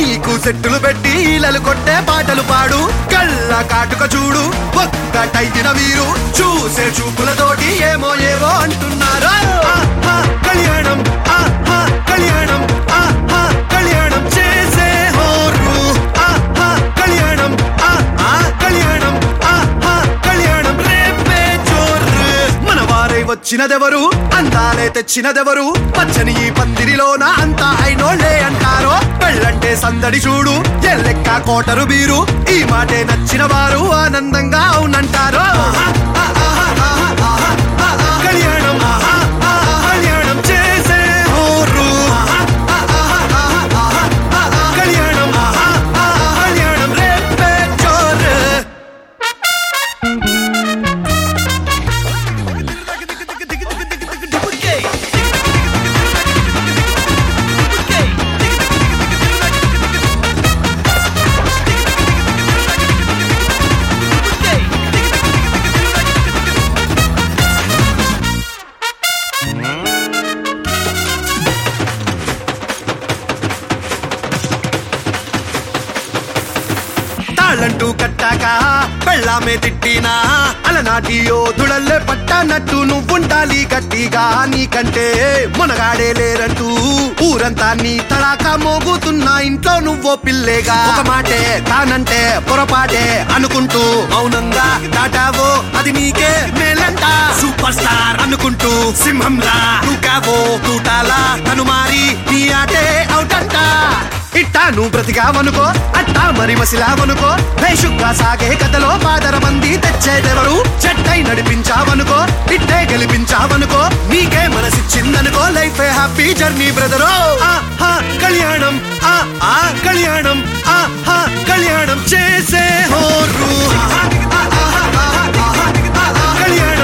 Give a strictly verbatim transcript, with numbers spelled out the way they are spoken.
mic సెట్టులు పెట్టి ఈలలు కొట్టే పాటలు పాడు కళ్ళ కాటుక చూడు ఒక్కటైన వీరు చూసే చూపులతోటి ఏమో ఏవో అంటున్నారు ఆహా కళ్యాణం ఆహా కళ్యాణం ఆహా కళ్యాణం చేసే హోరు ఆహా కళ్యాణం ఆహా కళ్యాణం ఆహా కళ్యాణం రేపే జోరు మన వారై వచ్చినదెవరు అందాలే తెచ్చినదెవరు పచ్చని ఈ పందిరిలోన అంతా అయినోళ్ళే అంటారో పెళ్ళంటే సందడి చూడు ఎల్లెక్క కోటరు బీరు ఈ మాటే నచ్చిన వారు ఆనందంగా అవునంటారు కళ్యాణం కళ్యాణం చేసే హోరు కళ్యాణం కళ్యాణం రేపే జోరు తాళ్ళంటూ కట్టాక పెళ్ళామే తిట్టినా అలనాటి యోధుడల్లే పట్టనట్టు నువ్వుండాలి గట్టిగా నీకంటే మునగాడే లేరంటూ ఊరంతా నీ తడాక మోగుతున్నా ఇంట్లో నువ్వో పిల్లేగా ఒక మాటే తానంటే పొరపాటే అనుకుంటూ మౌనంగా దాటావో అది నీకే మేలంట సూపర్ స్టార్ అనుకుంటూ సింహంలా నువ్వు తూటాలా తను మారి నీ ఆటే అవుటంట ఇట్టా నువ్వు బ్రతికావనుకో అట్టా మరి మసిలావనుకో భేషుగ్గా సాగే కథలో పాదర మంది తెచ్చేదెవరు చెట్టై నడిపించావనుకో ఇట్టే గెలిపించావనుకో నీకే మనసిచ్చిందనుకో లైఫ్ హ్యాపీ జర్నీ బ్రదరో ఆహా కళ్యాణం ఆ కళ్యాణం ఆహా కళ్యాణం చేసే హోరు కళ్యాణం